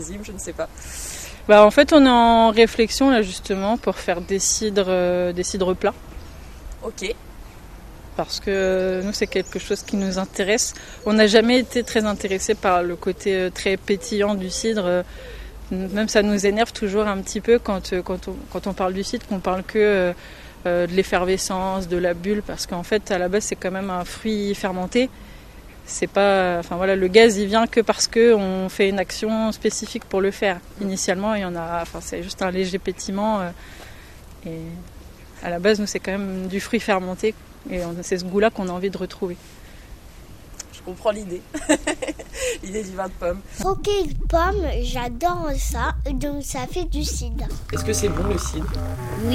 Je ne sais pas. En fait, on est en réflexion là justement pour faire des cidres plats. Ok. Parce que nous, c'est quelque chose qui nous intéresse. On n'a jamais été très intéressés par le côté très pétillant du cidre. Même ça nous énerve toujours un petit peu quand on parle du cidre, qu'on parle que de l'effervescence, de la bulle, parce qu'en fait, à la base, c'est quand même un fruit fermenté. C'est pas, le gaz, il vient que parce que on fait une action spécifique pour le faire. Initialement, c'est juste un léger pétillement. Et à la base, nous, c'est quand même du fruit fermenté. Et c'est ce goût-là qu'on a envie de retrouver. Je comprends l'idée. L'idée du vin de pomme. Croquer de pomme, j'adore ça. Donc ça fait du cidre. Est-ce que c'est bon le cidre? Oui.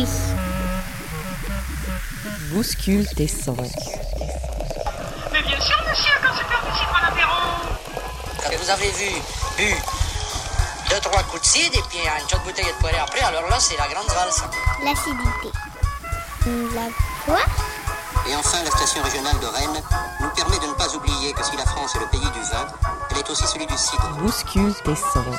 Bouscule tes sens. Mais bien sûr, monsieur, quand c'est faire du cidre à l'apéro. Quand vous avez bu 2-3 coups de cidre et puis une chaude bouteille de poêlée après, alors là, c'est la grande valse. L'acidité. La quoi? Et enfin, la station régionale de Rennes nous permet de ne pas oublier que si la France est le pays du vin, elle est aussi celui du cidre. Bouscule tes sens.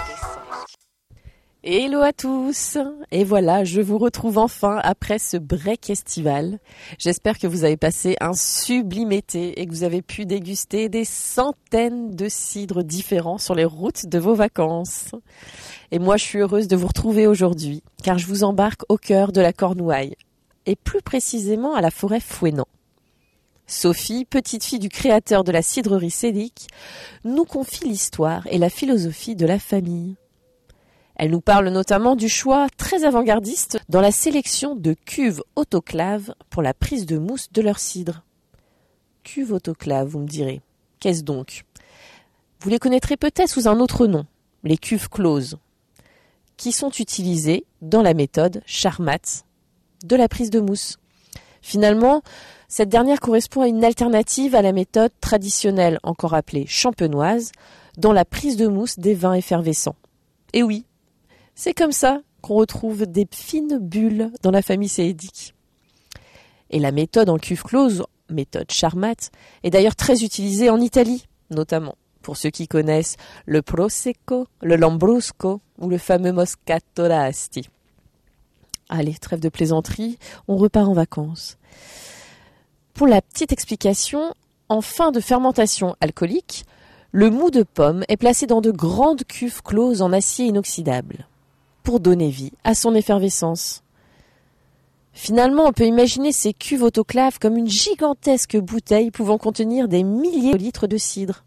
Hello à tous. Et voilà, je vous retrouve enfin après ce break estival. J'espère que vous avez passé un sublime été et que vous avez pu déguster des centaines de cidres différents sur les routes de vos vacances. Et moi, je suis heureuse de vous retrouver aujourd'hui, car je vous embarque au cœur de la Cornouaille, et plus précisément à la forêt Fouesnant. Sophie, petite fille du créateur de la cidrerie Sédic, nous confie l'histoire et la philosophie de la famille. Elle nous parle notamment du choix très avant-gardiste dans la sélection de cuves autoclaves pour la prise de mousse de leur cidre. Cuves autoclaves, vous me direz. Qu'est-ce donc? Vous les connaîtrez peut-être sous un autre nom, les cuves closes, qui sont utilisées dans la méthode Charmat de la prise de mousse. Finalement, cette dernière correspond à une alternative à la méthode traditionnelle, encore appelée champenoise, dans la prise de mousse des vins effervescents. Et oui, c'est comme ça qu'on retrouve des fines bulles dans la famille Sédic. Et la méthode en cuve close, méthode Charmat, est d'ailleurs très utilisée en Italie, notamment pour ceux qui connaissent le Prosecco, le Lambrusco ou le fameux Moscato d'Asti. Allez, trêve de plaisanterie, on repart en vacances. Pour la petite explication, en fin de fermentation alcoolique, le mou de pomme est placé dans de grandes cuves closes en acier inoxydable pour donner vie à son effervescence. Finalement, on peut imaginer ces cuves autoclaves comme une gigantesque bouteille pouvant contenir des milliers de litres de cidre.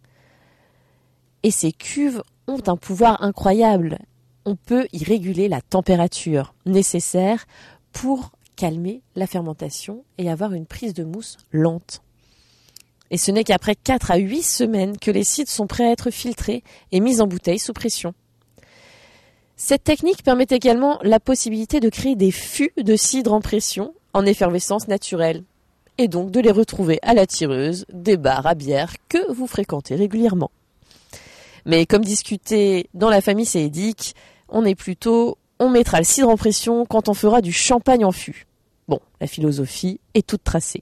Et ces cuves ont un pouvoir incroyable. On peut y réguler la température nécessaire pour calmer la fermentation et avoir une prise de mousse lente. Et ce n'est qu'après 4 à 8 semaines que les cidres sont prêts à être filtrés et mis en bouteille sous pression. Cette technique permet également la possibilité de créer des fûts de cidre en pression en effervescence naturelle et donc de les retrouver à la tireuse des bars à bière que vous fréquentez régulièrement. Mais comme discuté dans la famille Sédic, on mettra le cidre en pression quand on fera du champagne en fût. Bon, la philosophie est toute tracée.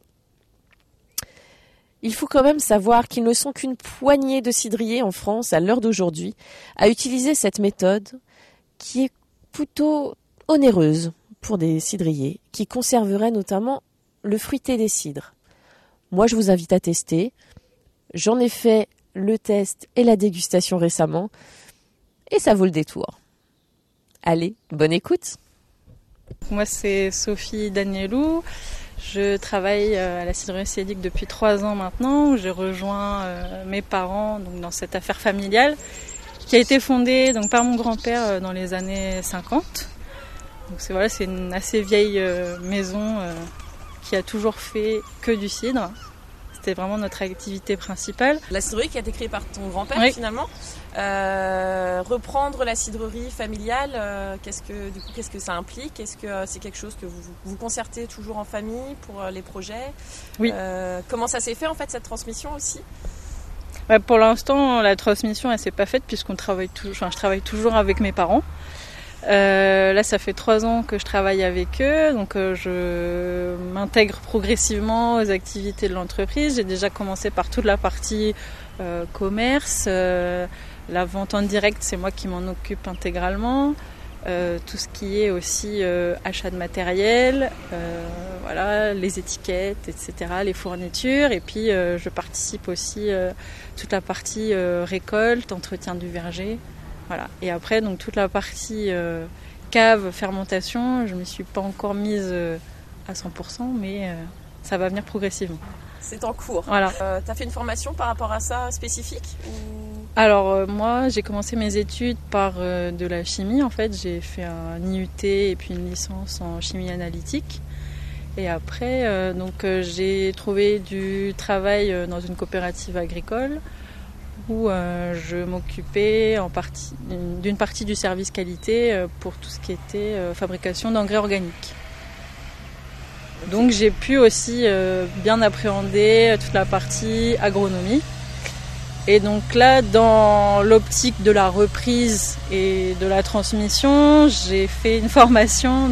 Il faut quand même savoir qu'ils ne sont qu'une poignée de cidriers en France à l'heure d'aujourd'hui à utiliser cette méthode qui est plutôt onéreuse pour des cidriers qui conserveraient notamment le fruité des cidres. Moi, je vous invite à tester. J'en ai fait le test et la dégustation récemment et ça vaut le détour. Allez, bonne écoute. Moi, c'est Sophie Danielou. Je travaille à la cidrerie Sédic depuis 3 ans maintenant. J'ai rejoint mes parents donc, dans cette affaire familiale qui a été fondée donc, par mon grand-père dans les années 50. Donc, c'est une assez vieille maison qui a toujours fait que du cidre. C'était vraiment notre activité principale. La cidrerie qui a été créée par ton grand-père finalement. Reprendre la cidrerie familiale, qu'est-ce que ça implique? Est-ce que c'est quelque chose que vous concertez toujours en famille pour les projets? Oui. Comment ça s'est fait en fait cette transmission aussi? Pour l'instant, la transmission elle s'est pas faite puisqu'on travaille je travaille toujours avec mes parents. Là, ça fait 3 ans que je travaille avec eux, donc je m'intègre progressivement aux activités de l'entreprise. J'ai déjà commencé par toute la partie commerce, La vente en direct, c'est moi qui m'en occupe intégralement. Tout ce qui est aussi achat de matériel, voilà, les étiquettes, etc., les fournitures. Et puis je participe aussi toute la partie récolte, entretien du verger. Voilà. Et après, donc toute la partie cave, fermentation, je ne m'y suis pas encore mise à 100%, mais ça va venir progressivement. C'est en cours. Voilà. Tu as fait une formation par rapport à ça spécifique ou... Alors moi, j'ai commencé mes études par de la chimie. En fait, j'ai fait un IUT et puis une licence en chimie analytique. Et après, j'ai trouvé du travail dans une coopérative agricole où je m'occupais d'une partie du service qualité pour tout ce qui était fabrication d'engrais organiques. Donc j'ai pu aussi bien appréhender toute la partie agronomie. Et donc là, dans l'optique de la reprise et de la transmission, j'ai fait une formation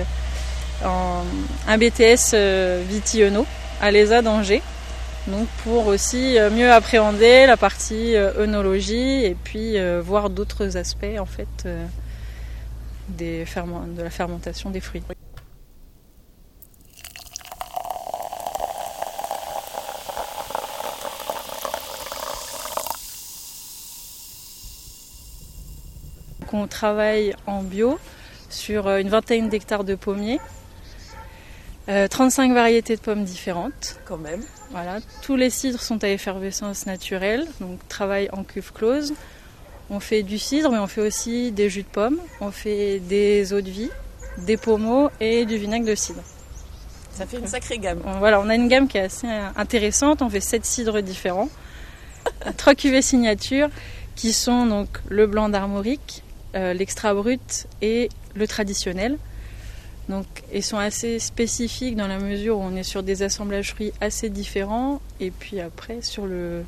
un BTS Viti-Eno à l'ESA d'Angers. Donc pour aussi mieux appréhender la partie œnologie et puis voir d'autres aspects en fait de la fermentation des fruits. On travaille en bio sur une vingtaine d'hectares de pommiers, 35 variétés de pommes différentes. Quand même. Voilà, tous les cidres sont à effervescence naturelle, donc travail en cuve close. On fait du cidre, mais on fait aussi des jus de pommes, on fait des eaux de vie, des pommeaux et du vinaigre de cidre. Ça fait une sacrée gamme. Voilà, on a une gamme qui est assez intéressante, on fait 7 cidres différents, 3 cuvées signatures qui sont donc le blanc d'Armorique, l'extra brut et le traditionnel. Donc, ils sont assez spécifiques dans la mesure où on est sur des assemblages fruits assez différents et puis après sur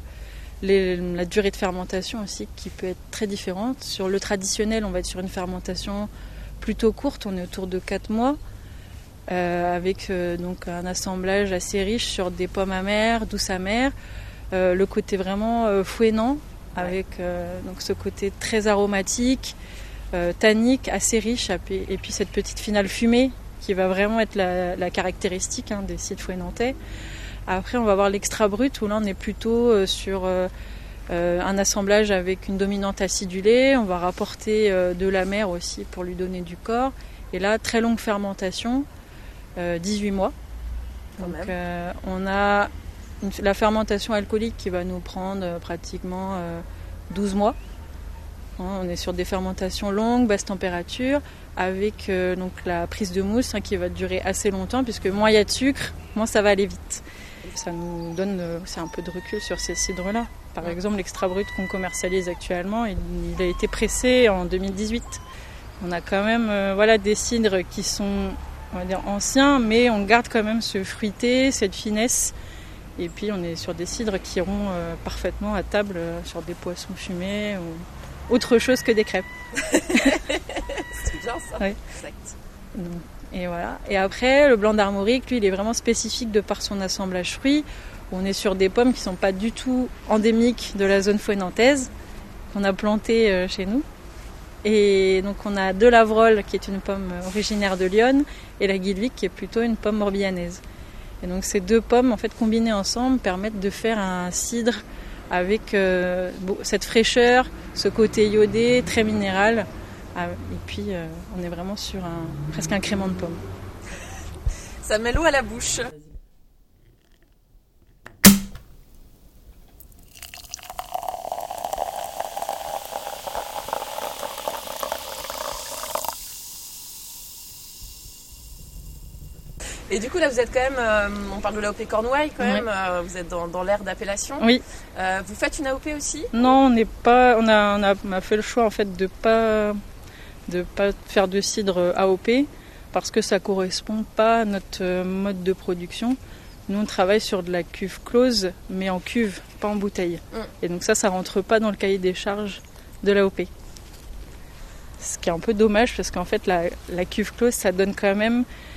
la durée de fermentation aussi qui peut être très différente. Sur le traditionnel, on va être sur une fermentation plutôt courte, on est autour de 4 mois avec donc un assemblage assez riche sur des pommes amères, douces amères, le côté vraiment fouennant avec donc ce côté très aromatique, tannique, assez riche, et puis cette petite finale fumée qui va vraiment être la caractéristique des cidres fouennantais. Après, on va avoir l'extra brut où là on est plutôt sur un assemblage avec une dominante acidulée. On va rapporter de l'amer aussi pour lui donner du corps. Et là, très longue fermentation, 18 mois. Donc, on a la fermentation alcoolique qui va nous prendre pratiquement 12 mois. On est sur des fermentations longues, basse température, avec donc la prise de mousse qui va durer assez longtemps, puisque moins il y a de sucre, moins ça va aller vite. Ça nous donne aussi un peu de recul sur ces cidres-là. Par exemple, l'extra brut qu'on commercialise actuellement, il a été pressé en 2018. On a quand même des cidres qui sont, on va dire, anciens, mais on garde quand même ce fruité, cette finesse. Et puis on est sur des cidres qui iront parfaitement à table sur des poissons fumés ou autre chose que des crêpes. C'est bien ça. Oui. Exact. Et voilà. Et après, le blanc d'Armorique, lui, il est vraiment spécifique de par son assemblage fruit. On est sur des pommes qui ne sont pas du tout endémiques de la zone fouennantaise, qu'on a plantées chez nous. Et donc on a de l'Avrol, qui est une pomme originaire de Lyon, et la Guilvic, qui est plutôt une pomme morbihannaise. Et donc ces deux pommes, en fait, combinées ensemble, permettent de faire un cidre avec cette fraîcheur, ce côté iodé, très minéral. Et puis on est vraiment sur presque un crément de pomme. Ça met l'eau à la bouche. Et du coup, là, vous êtes quand même, on parle de l'AOP Cornouailles quand même, vous êtes dans l'aire d'appellation. Oui. Vous faites une AOP aussi ? Non, on n'est pas. On a fait le choix en fait de pas faire de cidre AOP parce que ça correspond pas à notre mode de production. Nous, on travaille sur de la cuve close, mais en cuve, pas en bouteille. Et donc ça rentre pas dans le cahier des charges de l'AOP. Ce qui est un peu dommage parce qu'en fait, la cuve close, ça donne quand même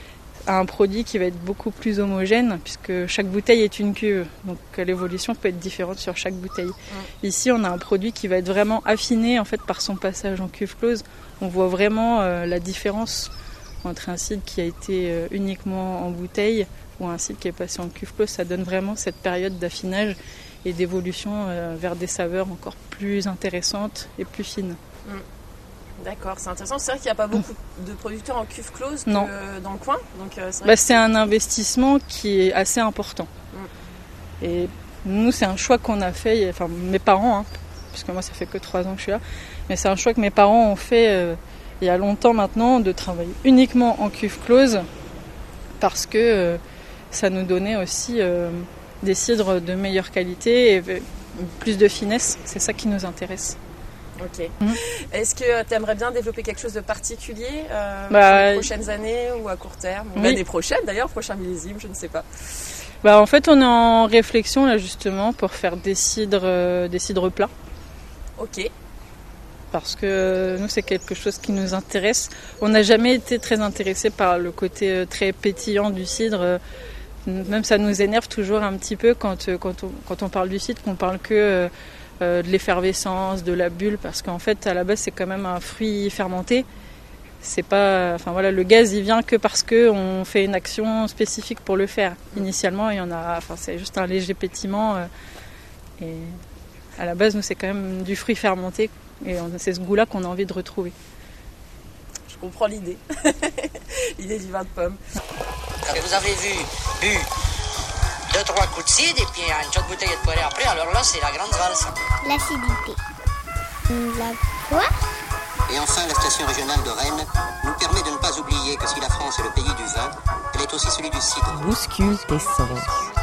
à un produit qui va être beaucoup plus homogène, puisque chaque bouteille est une cuve, donc l'évolution peut être différente sur chaque bouteille. Ici, on a un produit qui va être vraiment affiné en fait par son passage en cuve close. On voit vraiment la différence entre un cidre qui a été uniquement en bouteille ou un cidre qui est passé en cuve close. Ça donne vraiment cette période d'affinage et d'évolution vers des saveurs encore plus intéressantes et plus fines. D'accord, c'est intéressant. C'est vrai qu'il n'y a pas beaucoup de producteurs en cuve close dans le coin. Donc, c'est un investissement qui est assez important. Et nous, c'est un choix qu'on a fait, enfin mes parents, puisque moi ça fait que 3 ans que je suis là, mais c'est un choix que mes parents ont fait il y a longtemps maintenant, de travailler uniquement en cuve close, parce que ça nous donnait aussi des cidres de meilleure qualité et plus de finesse. C'est ça qui nous intéresse. Ok. Est-ce que tu aimerais bien développer quelque chose de particulier pour les prochaines années ou à court terme, ou l'année prochaine d'ailleurs, prochain millésime, je ne sais pas. En fait, on est en réflexion là justement pour faire des cidres plats. Ok. Parce que nous, c'est quelque chose qui nous intéresse. On n'a jamais été très intéressé par le côté très pétillant du cidre. Même ça nous énerve toujours un petit peu quand on parle du cidre, qu'on parle que de l'effervescence, de la bulle, parce qu'en fait, à la base, c'est quand même un fruit fermenté. C'est pas, le gaz, il vient que parce que on fait une action spécifique pour le faire. Initialement, c'est juste un léger pétillement. Et à la base, nous, c'est quand même du fruit fermenté. Et c'est ce goût-là qu'on a envie de retrouver. Je comprends l'idée. L'idée du vin de pomme. Quand vous avez bu 2-3 coups de cidre et puis une chaude bouteille de poêlée après, alors là, c'est la grande valse. L'acidité. La quoi? Et enfin, la station régionale de Rennes nous permet de ne pas oublier que si la France est le pays du vin, elle est aussi celui du cidre. Bouscule tes sens.